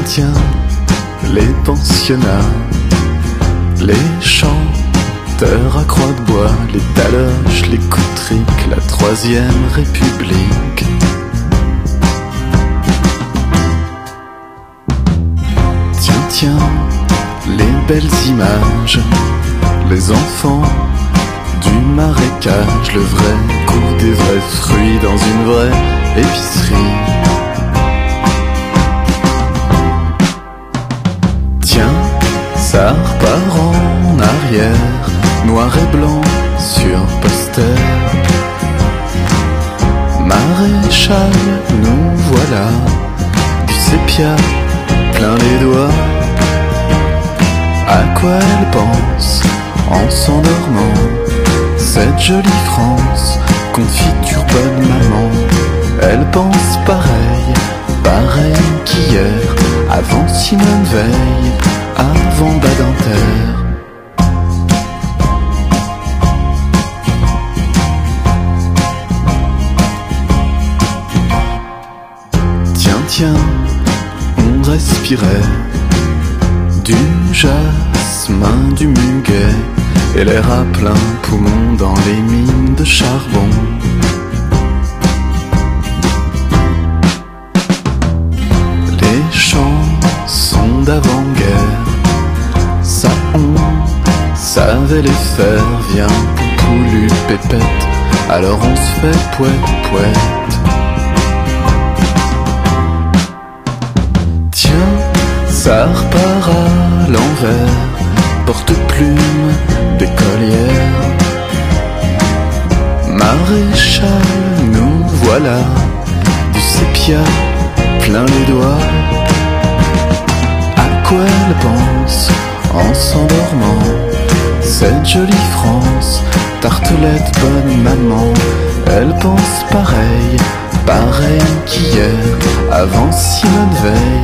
tiens, les pensionnats, les chanteurs à croix de bois, les taloches, les coutriques, la Troisième République. Tiens, tiens, les belles images, les enfants du marécage, le vrai goût des vrais fruits dans une vraie épicerie. Tiens, ça repart en arrière, noir et blanc sur poster. Maréchal, nous voilà, du sépia plein les doigts. À quoi elle pense en s'endormant, cette jolie France, confiture bonne maman. Elle pense pareil, pareil qu'hier, avant Simone Veil, avant Badinter. Tiens, tiens, on respirait du jasmin, du muguet, et l'air à plein poumon dans les mines de charbon. Les chansons d'avant-guerre, ça on savait les faire. Viens, poulu, pépette, alors on se fait poète, poète. Tiens, ça repart à l'envers, porte-plume d'écolière. Maréchal, nous voilà, du sépia plein les doigts. À quoi elle pense en s'endormant, cette jolie France, tartelette bonne maman. Elle pense pareil, pareil qu'hier, avant Simone Veil,